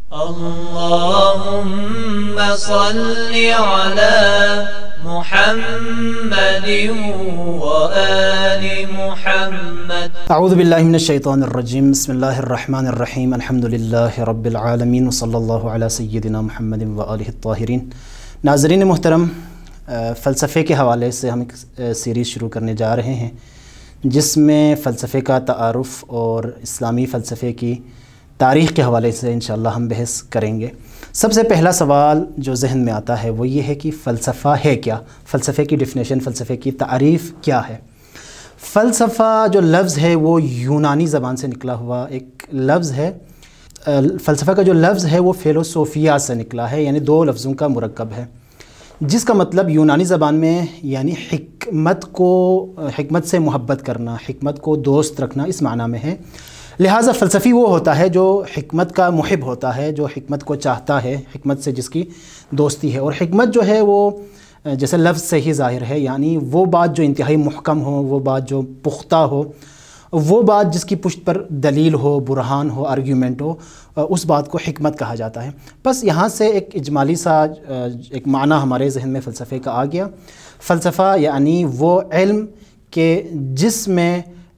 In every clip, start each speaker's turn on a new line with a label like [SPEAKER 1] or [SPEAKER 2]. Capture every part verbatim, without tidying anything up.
[SPEAKER 1] اللهم صل على محمد وآل محمد.
[SPEAKER 2] اعوذ باللہ من الشیطان الرجیم. بسم اللہ الرحمن الرحیم. الحمد للہ رب العالمین وصلی اللہ علی سیدنا محمد وآلہ الطاہرین. ناظرین محترم، فلسفے کے حوالے سے ہم ایک سیریز شروع کرنے جا رہے ہیں جس میں فلسفے کا تعارف اور اسلامی فلسفے کی تاریخ کے حوالے سے انشاءاللہ ہم بحث کریں گے. سب سے پہلا سوال جو ذہن میں آتا ہے وہ یہ ہے کہ فلسفہ ہے کیا؟ فلسفے کی ڈیفینیشن، فلسفے کی تعریف کیا ہے؟ فلسفہ جو لفظ ہے وہ یونانی زبان سے نکلا ہوا ایک لفظ ہے. فلسفہ کا جو لفظ ہے وہ فیلوسوفیا سے نکلا ہے، یعنی دو لفظوں کا مرکب ہے، جس کا مطلب یونانی زبان میں یعنی حکمت کو حکمت سے محبت کرنا، حکمت کو دوست رکھنا، اس معنی میں ہے. لہٰذا فلسفی وہ ہوتا ہے جو حکمت کا محب ہوتا ہے، جو حکمت کو چاہتا ہے، حکمت سے جس کی دوستی ہے. اور حکمت جو ہے وہ جیسے لفظ سے ہی ظاہر ہے، یعنی وہ بات جو انتہائی محکم ہو، وہ بات جو پختہ ہو، وہ بات جس کی پشت پر دلیل ہو، برہان ہو، آرگیومنٹ ہو، اس بات کو حکمت کہا جاتا ہے. بس یہاں سے ایک اجمالی سا ایک معنی ہمارے ذہن میں فلسفے کا آ گیا. فلسفہ یعنی وہ علم کہ جس میں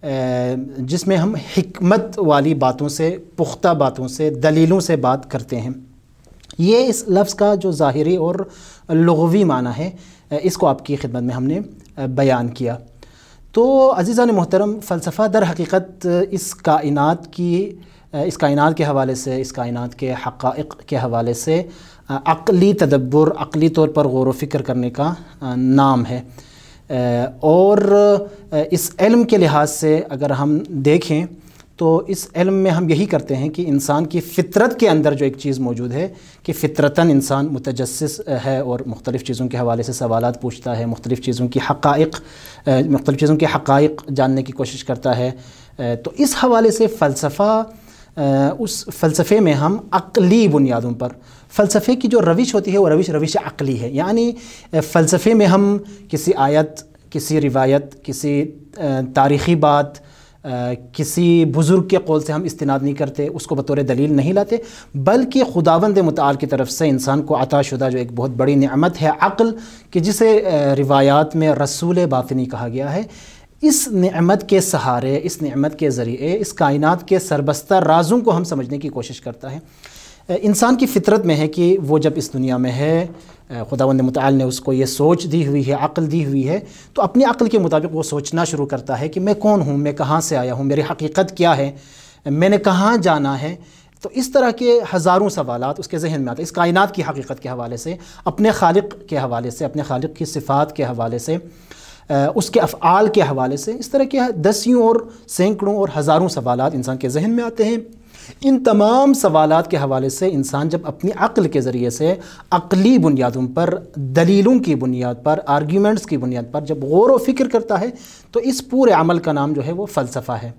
[SPEAKER 2] جس میں ہم حکمت والی باتوں سے، پختہ باتوں سے، دلیلوں سے بات کرتے ہیں. یہ اس لفظ کا جو ظاہری اور لغوی معنی ہے، اس کو آپ کی خدمت میں ہم نے بیان کیا. تو عزیزان محترم، فلسفہ در حقیقت اس کائنات کی اس کائنات کے حوالے سے، اس کائنات کے حقائق کے حوالے سے عقلی تدبر، عقلی طور پر غور و فکر کرنے کا نام ہے. اور اس علم کے لحاظ سے اگر ہم دیکھیں تو اس علم میں ہم یہی کرتے ہیں کہ انسان کی فطرت کے اندر جو ایک چیز موجود ہے کہ فطرتاً انسان متجسس ہے اور مختلف چیزوں کے حوالے سے سوالات پوچھتا ہے، مختلف چیزوں کی حقائق مختلف چیزوں کے حقائق جاننے کی کوشش کرتا ہے. تو اس حوالے سے فلسفہ اس فلسفے میں ہم عقلی بنیادوں پر، فلسفے کی جو روش ہوتی ہے وہ روش روش عقلی ہے. یعنی فلسفے میں ہم کسی آیت، کسی روایت، کسی تاریخی بات، کسی بزرگ کے قول سے ہم استناد نہیں کرتے، اس کو بطور دلیل نہیں لاتے، بلکہ خداوند متعال کی طرف سے انسان کو عطا شدہ جو ایک بہت بڑی نعمت ہے عقل، کہ جسے روایات میں رسول باطنی کہا گیا ہے، اس نعمت کے سہارے، اس نعمت کے ذریعے اس کائنات کے سربستہ رازوں کو ہم سمجھنے کی کوشش کرتا ہے. انسان کی فطرت میں ہے کہ وہ جب اس دنیا میں ہے، خداوند متعال نے اس کو یہ سوچ دی ہوئی ہے، عقل دی ہوئی ہے، تو اپنی عقل کے مطابق وہ سوچنا شروع کرتا ہے کہ میں کون ہوں، میں کہاں سے آیا ہوں، میری حقیقت کیا ہے، میں نے کہاں جانا ہے. تو اس طرح کے ہزاروں سوالات اس کے ذہن میں آتے ہیں، اس کائنات کی حقیقت کے حوالے سے، اپنے خالق کے حوالے سے، اپنے خالق کی صفات کے حوالے سے، اس کے افعال کے حوالے سے. اس طرح کے دسیوں اور سینکڑوں اور ہزاروں سوالات انسان کے ذہن میں آتے ہیں. ان تمام سوالات کے حوالے سے انسان جب اپنی عقل کے ذریعے سے عقلی بنیادوں پر، دلیلوں کی بنیاد پر، آرگیومنٹس کی بنیاد پر جب غور و فکر کرتا ہے تو اس پورے عمل کا نام جو ہے وہ فلسفہ ہے.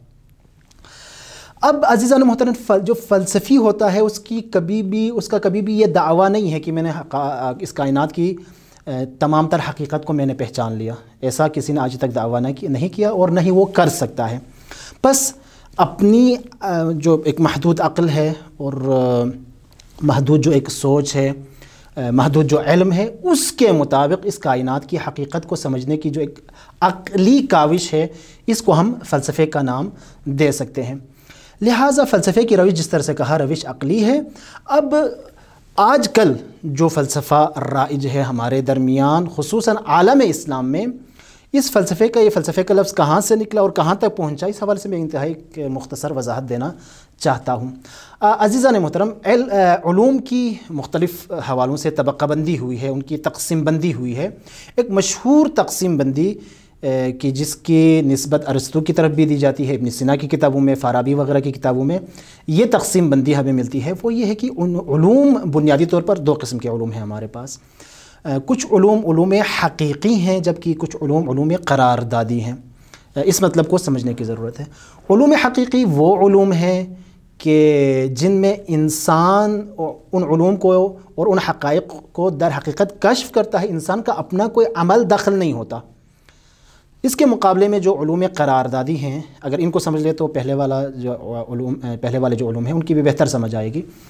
[SPEAKER 2] اب عزیزان محترم، جو فلسفی ہوتا ہے اس کی کبھی بھی اس کا کبھی بھی یہ دعویٰ نہیں ہے کہ میں نے اس کائنات کی تمام تر حقیقت کو میں نے پہچان لیا. ایسا کسی نے آج تک دعویٰ نہیں کیا اور نہ ہی وہ کر سکتا ہے. بس اپنی جو ایک محدود عقل ہے اور محدود جو ایک سوچ ہے، محدود جو علم ہے، اس کے مطابق اس کائنات کی حقیقت کو سمجھنے کی جو ایک عقلی کاوش ہے، اس کو ہم فلسفے کا نام دے سکتے ہیں. لہٰذا فلسفے کی روش، جس طرح سے کہا، روش عقلی ہے. اب آج کل جو فلسفہ رائج ہے ہمارے درمیان، خصوصاً عالم اسلام میں، اس فلسفے کا یہ فلسفے کا لفظ کہاں سے نکلا اور کہاں تک پہنچا، اس حوالے سے میں انتہائی ایک مختصر وضاحت دینا چاہتا ہوں. عزیزان محترم، علوم کی مختلف حوالوں سے طبقہ بندی ہوئی ہے، ان کی تقسیم بندی ہوئی ہے. ایک مشہور تقسیم بندی کہ جس کی نسبت ارسطو کی طرف بھی دی جاتی ہے، ابن سینا کی کتابوں میں، فارابی وغیرہ کی کتابوں میں یہ تقسیم بندی ہمیں ملتی ہے. وہ یہ ہے کہ ان علوم، بنیادی طور پر دو قسم کے علوم ہیں ہمارے پاس. کچھ علوم علوم حقیقی ہیں، جبکہ کچھ علوم علوم قراردادی ہیں. اس مطلب کو سمجھنے کی ضرورت ہے. علوم حقیقی وہ علوم ہیں کہ جن میں انسان ان علوم کو اور ان حقائق کو در حقیقت کشف کرتا ہے، انسان کا اپنا کوئی عمل دخل نہیں ہوتا. اس کے مقابلے میں جو علوم قراردادی ہیں، اگر ان کو سمجھ لے تو پہلے والا جو علوم پہلے والے جو علوم ہیں ان کی بھی بہتر سمجھ آئے گی.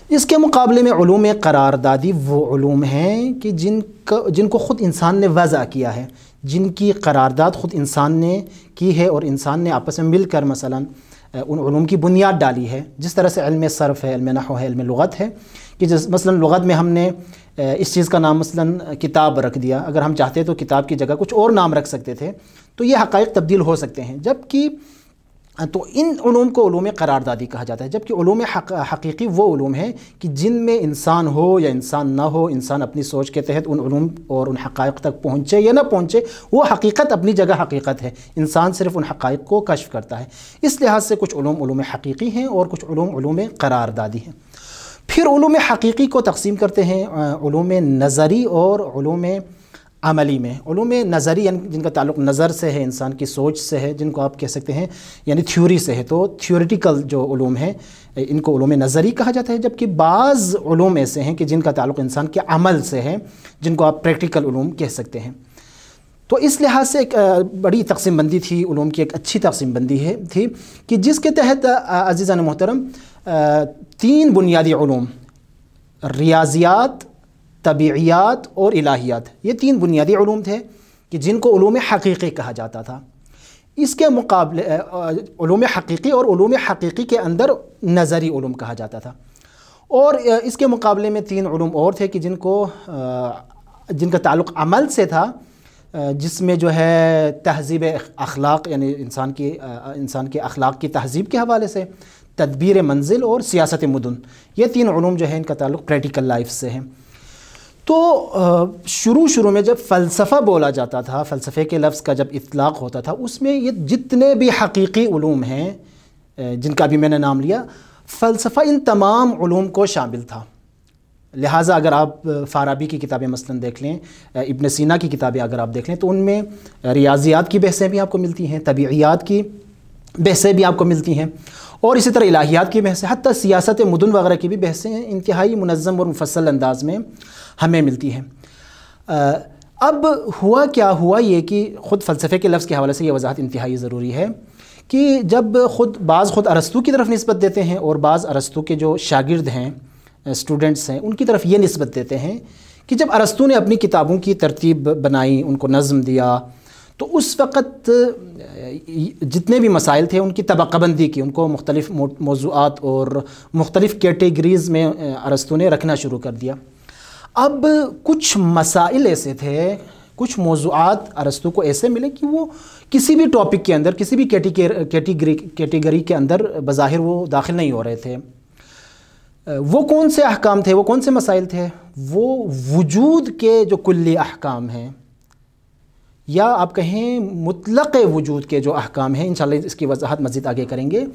[SPEAKER 2] اس کے مقابلے میں علوم قراردادی وہ علوم ہیں کہ جن کا جن کو خود انسان نے وضع کیا ہے، جن کی قرارداد خود انسان نے کی ہے، اور انسان نے آپس میں مل کر مثلا ان علوم کی بنیاد ڈالی ہے. جس طرح سے علم صرف ہے، علم نحو ہے، علم لغت ہے، کہ جس مثلا لغت میں ہم نے اس چیز کا نام مثلا کتاب رکھ دیا، اگر ہم چاہتے تو کتاب کی جگہ کچھ اور نام رکھ سکتے تھے، تو یہ حقائق تبدیل ہو سکتے ہیں. جبکہ تو ان علوم کو علوم قراردادی کہا جاتا ہے. جبکہ علوم حق حقیقی وہ علوم ہیں کہ جن میں انسان ہو یا انسان نہ ہو، انسان اپنی سوچ کے تحت ان علوم اور ان حقائق تک پہنچے یا نہ پہنچے، وہ حقیقت اپنی جگہ حقیقت ہے، انسان صرف ان حقائق کو کشف کرتا ہے. اس لحاظ سے کچھ علوم علوم حقیقی ہیں اور کچھ علوم علوم قراردادی ہیں. پھر علوم حقیقی کو تقسیم کرتے ہیں علوم نظری اور علوم عملی میں. علوم نظری یعنی جن کا تعلق نظر سے ہے، انسان کی سوچ سے ہے، جن کو آپ کہہ سکتے ہیں یعنی تھیوری سے ہے، تو تھیوریٹیکل جو علوم ہیں ان کو علوم نظری کہا جاتا ہے. جبکہ بعض علوم ایسے ہیں کہ جن کا تعلق انسان کے عمل سے ہے، جن کو آپ پریکٹیکل علوم کہہ سکتے ہیں. تو اس لحاظ سے ایک بڑی تقسیم بندی تھی علوم کی، ایک اچھی تقسیم بندی ہے تھی کہ جس کے تحت عزیزان محترم تین بنیادی علوم، ریاضیات، طبیعیات اور الہیات، یہ تین بنیادی علوم تھے کہ جن کو علوم حقیقی کہا جاتا تھا. اس کے مقابلے علوم حقیقی اور علوم حقیقی کے اندر نظری علوم کہا جاتا تھا. اور اس کے مقابلے میں تین علوم اور تھے کہ جن کو جن کا تعلق عمل سے تھا، جس میں جو ہے تہذیب اخلاق یعنی انسان کی انسان کے اخلاق کی تہذیب کے حوالے سے، تدبیر منزل اور سیاست مدن، یہ تین علوم جو ہیں ان کا تعلق پریکٹیکل لائف سے ہیں. تو شروع شروع میں جب فلسفہ بولا جاتا تھا، فلسفے کے لفظ کا جب اطلاق ہوتا تھا، اس میں یہ جتنے بھی حقیقی علوم ہیں جن کا بھی میں نے نام لیا، فلسفہ ان تمام علوم کو شامل تھا. لہٰذا اگر آپ فارابی کی کتابیں مثلا دیکھ لیں، ابن سینا کی کتابیں اگر آپ دیکھ لیں، تو ان میں ریاضیات کی بحثیں بھی آپ کو ملتی ہیں، طبیعیات کی بحثیں بھی آپ کو ملتی ہیں، اور اسی طرح الہیات کی بحثیں، حتیٰ سیاست مدن وغیرہ کی بھی بحثیں انتہائی منظم اور مفصل انداز میں ہمیں ملتی ہیں. اب ہوا کیا ہوا یہ کہ خود فلسفے کے لفظ کے حوالے سے یہ وضاحت انتہائی ضروری ہے کہ جب خود بعض خود ارسطو کی طرف نسبت دیتے ہیں اور بعض ارسطو کے جو شاگرد ہیں، اسٹوڈنٹس ہیں، ان کی طرف یہ نسبت دیتے ہیں کہ جب ارسطو نے اپنی کتابوں کی ترتیب بنائی، ان کو نظم دیا، تو اس وقت جتنے بھی مسائل تھے ان کی طبقہ بندی کی، ان کو مختلف موضوعات اور مختلف کیٹیگریز میں ارسطو نے رکھنا شروع کر دیا. اب کچھ مسائل ایسے تھے، کچھ موضوعات ارسطو کو ایسے ملے کہ وہ کسی بھی ٹاپک کے اندر، کسی بھی کیٹیگری کیٹیگری کے اندر بظاہر وہ داخل نہیں ہو رہے تھے. وہ کون سے احکام تھے، وہ کون سے مسائل تھے؟ وہ وجود کے جو کلی احکام ہیں، یا آپ کہیں مطلق وجود کے جو احکام ہیں، انشاءاللہ اس کی وضاحت مزید آگے کریں گے.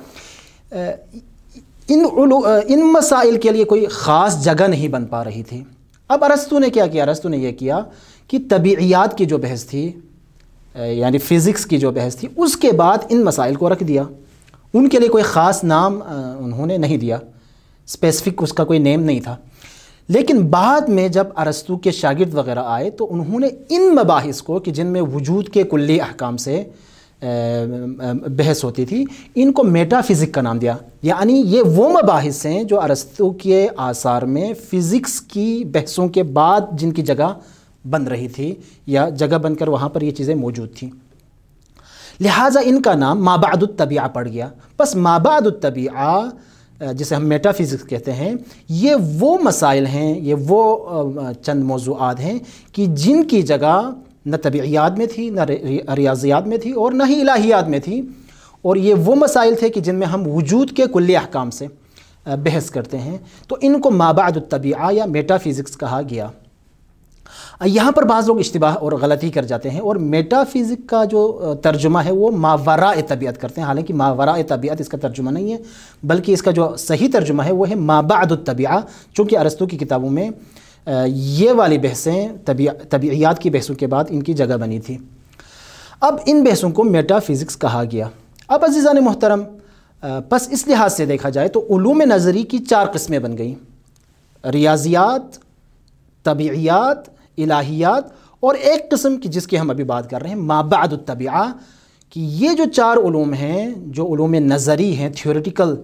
[SPEAKER 2] ان ان مسائل کے لیے کوئی خاص جگہ نہیں بن پا رہی تھی. اب ارسطو نے کیا کیا؟ ارسطو نے یہ کیا کہ طبیعیات کی جو بحث تھی، یعنی فزکس کی جو بحث تھی، اس کے بعد ان مسائل کو رکھ دیا. ان کے لیے کوئی خاص نام انہوں نے نہیں دیا، اسپیسیفک اس کا کوئی نیم نہیں تھا. لیکن بعد میں جب ارسطو کے شاگرد وغیرہ آئے تو انہوں نے ان مباحث کو کہ جن میں وجود کے کلی احکام سے بحث ہوتی تھی، ان کو میٹا فزک کا نام دیا. یعنی یہ وہ مباحث ہیں جو ارسطو کے آثار میں فزکس کی بحثوں کے بعد جن کی جگہ بن رہی تھی یا جگہ بن کر وہاں پر یہ چیزیں موجود تھیں. لہٰذا ان کا نام ما بعد الطبیعہ پڑ گیا. بس ما بعد الطبیعہ جسے ہم میٹا فزکس کہتے ہیں، یہ وہ مسائل ہیں، یہ وہ چند موضوعات ہیں کہ جن کی جگہ نہ طبیعیات میں تھی، نہ ریاضیات میں تھی، اور نہ ہی الہیات میں تھی. اور یہ وہ مسائل تھے کہ جن میں ہم وجود کے کلی احکام سے بحث کرتے ہیں. تو ان کو ما بعد الطبیعہ یا میٹا فزکس کہا گیا. یہاں پر بعض لوگ اشتباہ اور غلطی کر جاتے ہیں، اور میٹا فزک کا جو ترجمہ ہے وہ ماوراء طبیعت کرتے ہیں. حالانکہ ماوراء طبیعت اس کا ترجمہ نہیں ہے، بلکہ اس کا جو صحیح ترجمہ ہے وہ ہے ما بعد الطبیعہ، چونکہ ارسطو کی کتابوں میں یہ والی بحثیں طبیعیات کی بحثوں کے بعد ان کی جگہ بنی تھی. اب ان بحثوں کو میٹا فزکس کہا گیا. اب عزیزان محترم، پس اس لحاظ سے دیکھا جائے تو علوم نظری کی چار قسمیں بن گئیں: ریاضیات، طبیعیات، الہیات، اور ایک قسم کی جس کی ہم ابھی بات کر رہے ہیں ما بعد الطبیعہ. کہ یہ جو چار علوم ہیں، جو علوم نظری ہیں، تھیوریٹیکل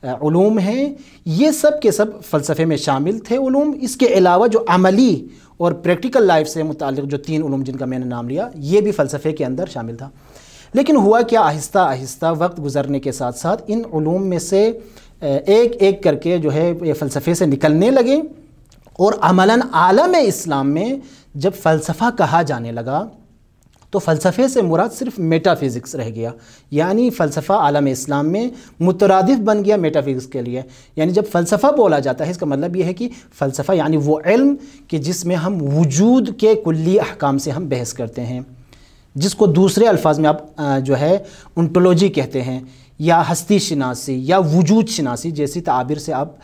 [SPEAKER 2] علوم ہیں، یہ سب کے سب فلسفے میں شامل تھے علوم۔ اس کے علاوہ جو عملی اور پریکٹیکل لائف سے متعلق جو تین علوم جن کا میں نے نام لیا، یہ بھی فلسفے کے اندر شامل تھا۔ لیکن ہوا کیا، آہستہ آہستہ وقت گزرنے کے ساتھ ساتھ ان علوم میں سے ایک ایک کر کے جو ہے یہ فلسفے سے نکلنے لگے، اور عملاً عالم اسلام میں جب فلسفہ کہا جانے لگا تو فلسفے سے مراد صرف میٹا فزکس رہ گیا، یعنی فلسفہ عالم اسلام میں مترادف بن گیا میٹا فزکس کے لیے۔ یعنی جب فلسفہ بولا جاتا ہے اس کا مطلب یہ ہے کہ فلسفہ یعنی وہ علم کہ جس میں ہم وجود کے کلی احکام سے ہم بحث کرتے ہیں، جس کو دوسرے الفاظ میں آپ جو ہے انٹولوجی کہتے ہیں، یا ہستی شناسی یا وجود شناسی جیسی تعابیر سے آپ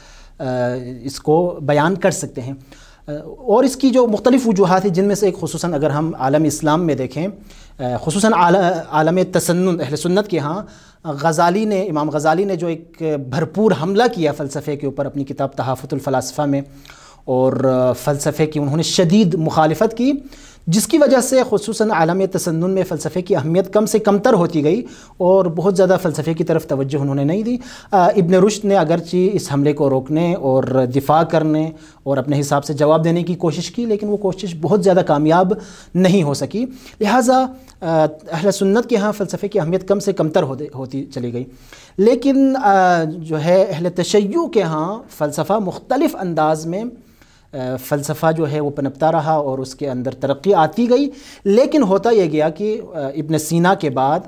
[SPEAKER 2] اس کو بیان کر سکتے ہیں۔ اور اس کی جو مختلف وجوہات ہیں، جن میں سے ایک خصوصاً اگر ہم عالم اسلام میں دیکھیں، خصوصاً عالم تسنن اہل سنت کے ہاں، غزالی نے امام غزالی نے جو ایک بھرپور حملہ کیا فلسفے کے اوپر اپنی کتاب تحافظ الفلاسفہ میں، اور فلسفے کی انہوں نے شدید مخالفت کی، جس کی وجہ سے خصوصاً عالم تسنن میں فلسفے کی اہمیت کم سے کم تر ہوتی گئی، اور بہت زیادہ فلسفے کی طرف توجہ انہوں نے نہیں دی۔ ابن رشد نے اگرچہ اس حملے کو روکنے اور دفاع کرنے اور اپنے حساب سے جواب دینے کی کوشش کی، لیکن وہ کوشش بہت زیادہ کامیاب نہیں ہو سکی، لہٰذا اہل سنت کے ہاں فلسفے کی اہمیت کم سے کم تر ہوتی چلی گئی۔ لیکن جو ہے اہل تشیع کے ہاں فلسفہ مختلف انداز میں فلسفہ جو ہے وہ پنپتا رہا اور اس کے اندر ترقی آتی گئی۔ لیکن ہوتا یہ گیا کہ ابن سینا کے بعد،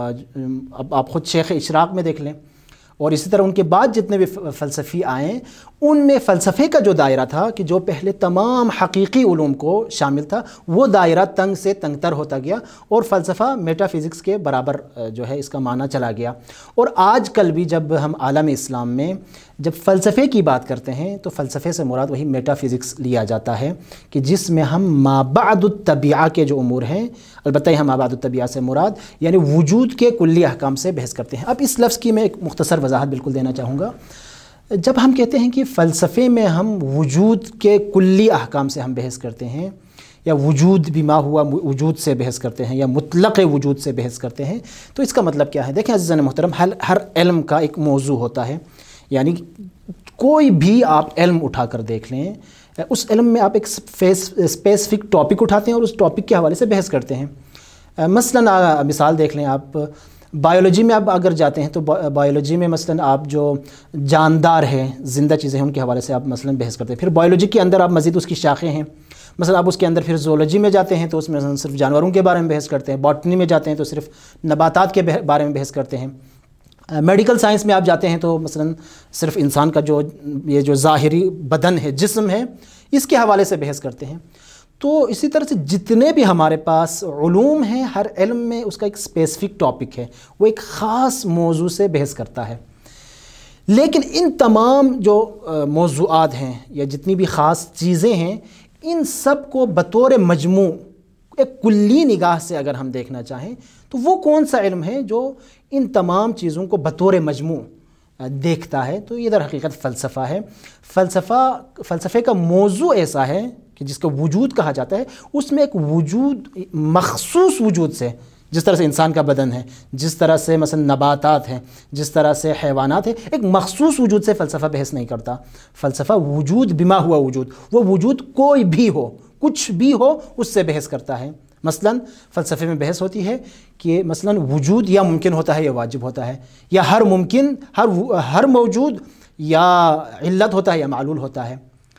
[SPEAKER 2] اب آپ خود شیخ اشراق میں دیکھ لیں، اور اسی طرح ان کے بعد جتنے بھی فلسفی آئیں، ان میں فلسفے کا جو دائرہ تھا کہ جو پہلے تمام حقیقی علوم کو شامل تھا، وہ دائرہ تنگ سے تنگ تر ہوتا گیا، اور فلسفہ میٹا فزکس کے برابر جو ہے اس کا معنی چلا گیا۔ اور آج کل بھی جب ہم عالم اسلام میں جب فلسفے کی بات کرتے ہیں تو فلسفے سے مراد وہی میٹا فزکس لیا جاتا ہے، کہ جس میں ہم ما بعد الطبیعہ کے جو امور ہیں، البتہ یہاں ما بعد الطبیعہ سے مراد یعنی وجود کے کلی احکام سے بحث کرتے ہیں۔ اب اس لفظ کی میں ایک مختصر وضاحت بالکل دینا چاہوں گا۔ جب ہم کہتے ہیں کہ فلسفے میں ہم وجود کے کلی احکام سے ہم بحث کرتے ہیں، یا وجود بما ہوا وجود سے بحث کرتے ہیں، یا مطلق وجود سے بحث کرتے ہیں، تو اس کا مطلب کیا ہے؟ دیکھیں عزیزان محترم، ہر ہر علم کا ایک موضوع ہوتا ہے، یعنی کوئی بھی آپ علم اٹھا کر دیکھ لیں، اس علم میں آپ ایک اسپیسیفک ٹاپک اٹھاتے ہیں اور اس ٹاپک کے حوالے سے بحث کرتے ہیں۔ مثلا مثال دیکھ لیں، آپ بایولوجی میں آپ اگر جاتے ہیں تو بایولوجی میں مثلا آپ جو جاندار ہیں، زندہ چیزیں ہیں، ان کے حوالے سے آپ مثلا بحث کرتے ہیں۔ پھر بایولوجی کے اندر آپ مزید اس کی شاخیں ہیں، مثلا آپ اس کے اندر پھر زولوجی میں جاتے ہیں تو اس میں مثلا صرف جانوروں کے بارے میں بحث کرتے ہیں، باٹنی میں جاتے ہیں تو صرف نباتات کے بارے میں بحث کرتے ہیں، میڈیکل سائنس میں آپ جاتے ہیں تو مثلا صرف انسان کا جو یہ جو ظاہری بدن ہے، جسم ہے، اس کے حوالے سے بحث کرتے ہیں۔ تو اسی طرح سے جتنے بھی ہمارے پاس علوم ہیں، ہر علم میں اس کا ایک اسپیسیفک ٹاپک ہے، وہ ایک خاص موضوع سے بحث کرتا ہے۔ لیکن ان تمام جو موضوعات ہیں یا جتنی بھی خاص چیزیں ہیں، ان سب کو بطور مجموع ایک کلی نگاہ سے اگر ہم دیکھنا چاہیں تو وہ کون سا علم ہے جو ان تمام چیزوں کو بطور مجموع دیکھتا ہے؟ تو یہ در حقیقت فلسفہ ہے۔ فلسفہ فلسفے کا موضوع ایسا ہے کہ جس کو وجود کہا جاتا ہے، اس میں ایک وجود، مخصوص وجود سے، جس طرح سے انسان کا بدن ہے، جس طرح سے مثلا نباتات ہیں، جس طرح سے حیوانات ہیں، ایک مخصوص وجود سے فلسفہ بحث نہیں کرتا۔ فلسفہ وجود بما ہوا وجود، وہ وجود کوئی بھی ہو، کچھ بھی ہو، اس سے بحث کرتا ہے۔ مثلا فلسفے میں بحث ہوتی ہے کہ مثلا وجود یا ممکن ہوتا ہے یا واجب ہوتا ہے، یا ہر ممکن ہر ہر موجود یا علت ہوتا ہے یا معلول ہوتا ہے،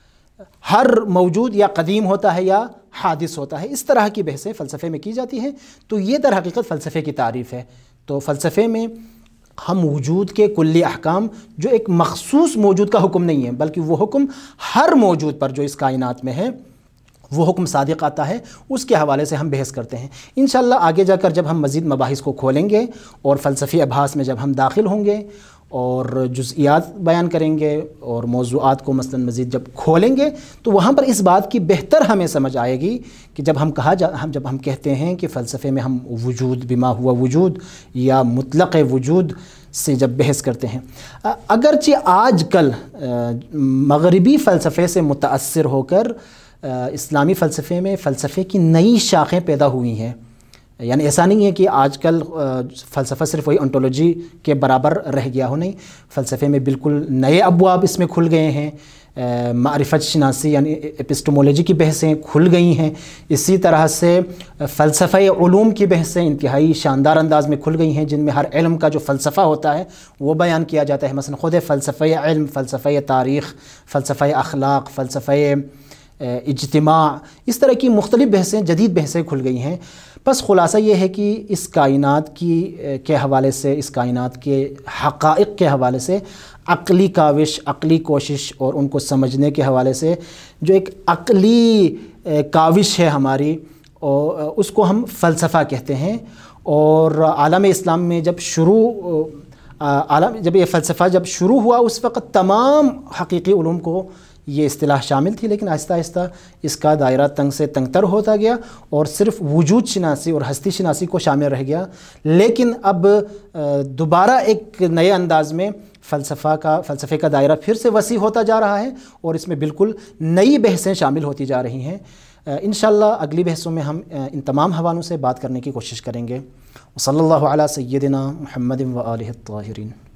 [SPEAKER 2] ہر موجود یا قدیم ہوتا ہے یا حادث ہوتا ہے۔ اس طرح کی بحثیں فلسفے میں کی جاتی ہیں۔ تو یہ در حقیقت فلسفے کی تعریف ہے۔ تو فلسفے میں ہم وجود کے کلی احکام، جو ایک مخصوص موجود کا حکم نہیں ہے بلکہ وہ حکم ہر موجود پر جو اس کائنات میں ہے، وہ حکم صادق آتا ہے، اس کے حوالے سے ہم بحث کرتے ہیں۔ انشاءاللہ آگے جا کر جب ہم مزید مباحث کو کھولیں گے اور فلسفی ابحاث میں جب ہم داخل ہوں گے اور جزئیات بیان کریں گے اور موضوعات کو مثلا مزید جب کھولیں گے، تو وہاں پر اس بات کی بہتر ہمیں سمجھ آئے گی کہ جب ہم کہا جا ہم جب ہم کہتے ہیں کہ فلسفے میں ہم وجود بما ہوا وجود یا مطلق وجود سے جب بحث کرتے ہیں، اگرچہ آج کل مغربی فلسفے سے متاثر ہو کر اسلامی فلسفے میں فلسفے کی نئی شاخیں پیدا ہوئی ہیں، یعنی ایسا نہیں ہے کہ آج کل فلسفہ صرف وہی انٹولوجی کے برابر رہ گیا ہو، نہیں، فلسفے میں بالکل نئے ابواب اس میں کھل گئے ہیں، معرفت شناسی یعنی اپسٹمولوجی کی بحثیں کھل گئی ہیں، اسی طرح سے فلسفہ علوم کی بحثیں انتہائی شاندار انداز میں کھل گئی ہیں، جن میں ہر علم کا جو فلسفہ ہوتا ہے وہ بیان کیا جاتا ہے، مثلا خود فلسفہ علم، فلسفہ تاریخ، فلسفہ اخلاق، فلسفہ اجتماع، اس طرح کی مختلف بحثیں، جدید بحثیں کھل گئی ہیں۔ بس خلاصہ یہ ہے کہ اس کائنات کی کے حوالے سے، اس کائنات کے حقائق کے حوالے سے عقلی کاوش، عقلی کوشش اور ان کو سمجھنے کے حوالے سے جو ایک عقلی کاوش ہے ہماری، اور اس کو ہم فلسفہ کہتے ہیں۔ اور عالم اسلام میں جب شروع عالم جب یہ فلسفہ جب شروع ہوا اس وقت تمام حقیقی علوم کو یہ اصطلاح شامل تھی، لیکن آہستہ آہستہ اس کا دائرہ تنگ سے تنگ تر ہوتا گیا اور صرف وجود شناسی اور ہستی شناسی کو شامل رہ گیا۔ لیکن اب دوبارہ ایک نئے انداز میں فلسفہ کا فلسفے کا دائرہ پھر سے وسیع ہوتا جا رہا ہے اور اس میں بالکل نئی بحثیں شامل ہوتی جا رہی ہیں۔ انشاءاللہ اگلی بحثوں میں ہم ان تمام حوالوں سے بات کرنے کی کوشش کریں گے۔ صلی اللہ علی سیدنا محمد و آلہ الطاہرین۔